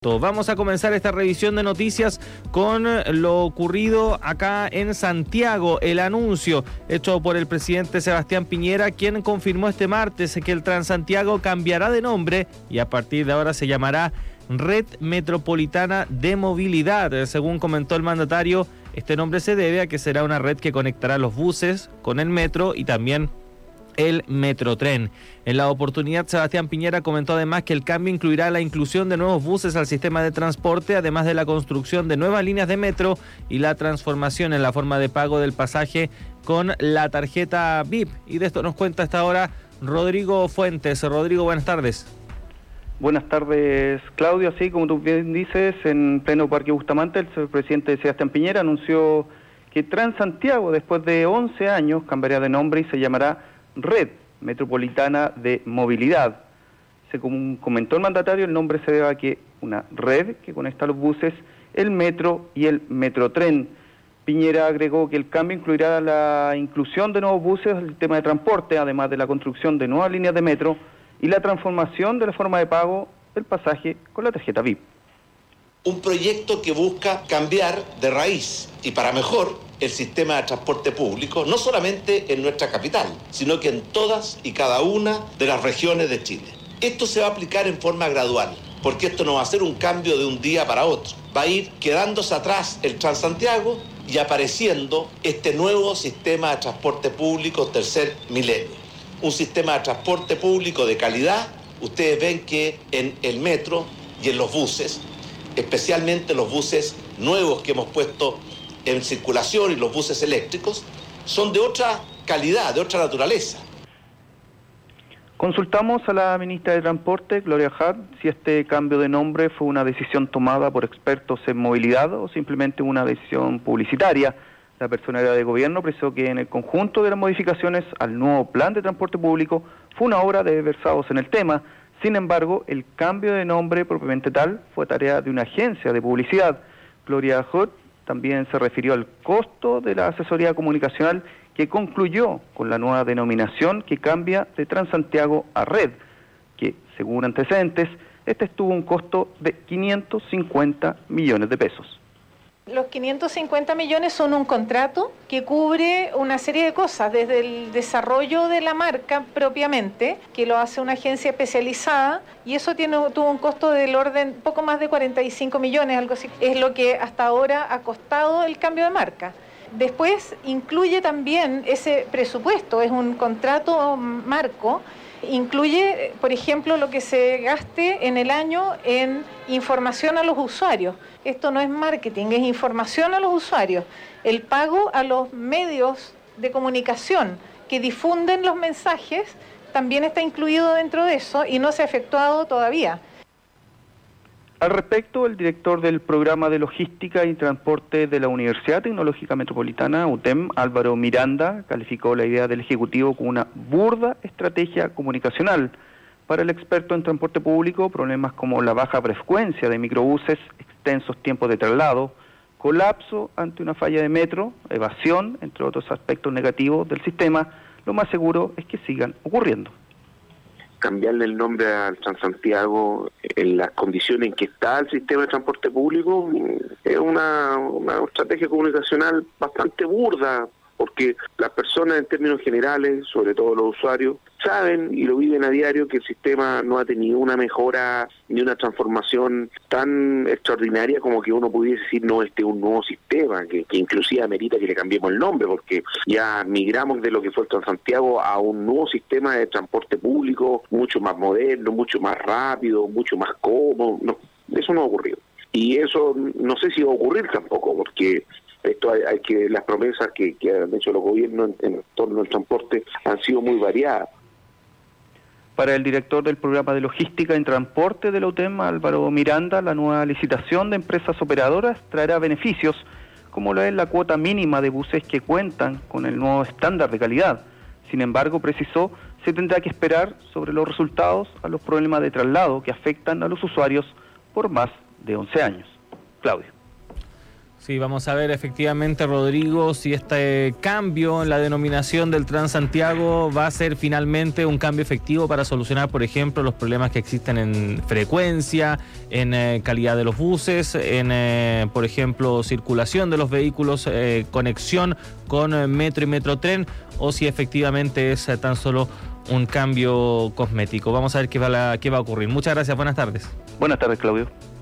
Vamos a comenzar esta revisión de noticias con lo ocurrido acá en Santiago, el anuncio hecho por el presidente Sebastián Piñera, quien confirmó este martes que el Transantiago cambiará de nombre y a partir de ahora se llamará Red Metropolitana de Movilidad. Según comentó el mandatario, este nombre se debe a que será una red que conectará los buses con el metro y también el Metrotren. En la oportunidad, Sebastián Piñera comentó además que el cambio incluirá la inclusión de nuevos buses al sistema de transporte, además de la construcción de nuevas líneas de metro y la transformación en la forma de pago del pasaje con la tarjeta VIP. Y de esto nos cuenta hasta ahora Rodrigo Fuentes. Rodrigo, buenas tardes. Buenas tardes, Claudio. Así como tú bien dices, en pleno Parque Bustamante, el presidente Sebastián Piñera anunció que Transantiago, después de 11 años, cambiará de nombre y se llamará Red Metropolitana de Movilidad. Según comentó el mandatario, el nombre se debe a que una red que conecta los buses, el metro y el Metrotren. Piñera agregó que el cambio incluirá la inclusión de nuevos buses al sistema de transporte, además de la construcción de nuevas líneas de metro y la transformación de la forma de pago del pasaje con la tarjeta VIP. Un proyecto que busca cambiar de raíz y para mejor el sistema de transporte público, no solamente en nuestra capital, sino que en todas y cada una de las regiones de Chile. Esto se va a aplicar en forma gradual, porque esto no va a ser un cambio de un día para otro. Va a ir quedándose atrás el Transantiago y apareciendo este nuevo sistema de transporte público tercer milenio. Un sistema de transporte público de calidad. Ustedes ven que en el metro y en los buses, especialmente los buses nuevos que hemos puesto en circulación y los buses eléctricos, son de otra calidad, de otra naturaleza. Consultamos a la ministra de Transporte, Gloria Hart, si este cambio de nombre fue una decisión tomada por expertos en movilidad o simplemente una decisión publicitaria. La personalidad de gobierno precisó que en el conjunto de las modificaciones al nuevo plan de transporte público fue una obra de versados en el tema. Sin embargo, el cambio de nombre propiamente tal fue tarea de una agencia de publicidad. Gloria Hart también se refirió al costo de la asesoría comunicacional que concluyó con la nueva denominación que cambia de Transantiago a Red, que según antecedentes, este tuvo un costo de 550 millones de pesos. Los 550 millones son un contrato que cubre una serie de cosas, desde el desarrollo de la marca propiamente, que lo hace una agencia especializada, y eso tuvo un costo del orden poco más de 45 millones, algo así. Es lo que hasta ahora ha costado el cambio de marca. Después incluye también ese presupuesto, es un contrato marco. Incluye, por ejemplo, lo que se gaste en el año en información a los usuarios. Esto no es marketing, es información a los usuarios. El pago a los medios de comunicación que difunden los mensajes también está incluido dentro de eso y no se ha efectuado todavía. Al respecto, el director del Programa de Logística y Transporte de la Universidad Tecnológica Metropolitana, UTEM, Álvaro Miranda, calificó la idea del Ejecutivo como una burda estrategia comunicacional. Para el experto en transporte público, problemas como la baja frecuencia de microbuses, extensos tiempos de traslado, colapso ante una falla de metro, evasión, entre otros aspectos negativos del sistema, lo más seguro es que sigan ocurriendo. Cambiarle el nombre al Transantiago en las condiciones en que está el sistema de transporte público es una estrategia comunicacional bastante burda, porque las personas en términos generales, sobre todo los usuarios, saben y lo viven a diario que el sistema no ha tenido una mejora ni una transformación tan extraordinaria como que uno pudiese decir, no, este es un nuevo sistema, que inclusive amerita que le cambiemos el nombre, porque ya migramos de lo que fue el Transantiago a un nuevo sistema de transporte público, mucho más moderno, mucho más rápido, mucho más cómodo. No, eso no ha ocurrido. Y eso no sé si va a ocurrir tampoco, porque esto hay que las promesas que han hecho los gobiernos en torno al transporte han sido muy variadas. Para el director del Programa de Logística y Transporte de la UTEM, Álvaro Miranda, la nueva licitación de empresas operadoras traerá beneficios, como lo es la cuota mínima de buses que cuentan con el nuevo estándar de calidad. Sin embargo, precisó, se tendrá que esperar sobre los resultados a los problemas de traslado que afectan a los usuarios por más de 11 años. Claudio. Sí, vamos a ver efectivamente, Rodrigo, si este cambio en la denominación del Transantiago va a ser finalmente un cambio efectivo para solucionar, por ejemplo, los problemas que existen en frecuencia, en calidad de los buses, en, por ejemplo, circulación de los vehículos, conexión con metro y metrotren, o si efectivamente es tan solo un cambio cosmético. Vamos a ver qué va a ocurrir. Muchas gracias, buenas tardes. Buenas tardes, Claudio.